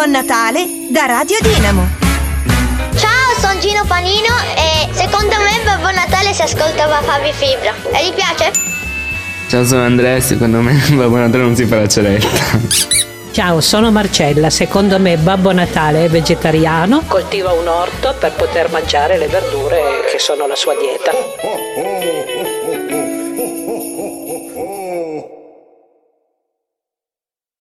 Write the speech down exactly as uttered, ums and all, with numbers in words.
Buon Natale da Radio Dinamo. Ciao, sono Gino Panino e secondo me Babbo Natale si ascoltava Fabio Fibra. E gli piace? Ciao, sono Andrea, secondo me Babbo Natale non si fa la celetta. Ciao, sono Marcella, secondo me Babbo Natale è vegetariano, coltiva un orto per poter mangiare le verdure che sono la sua dieta.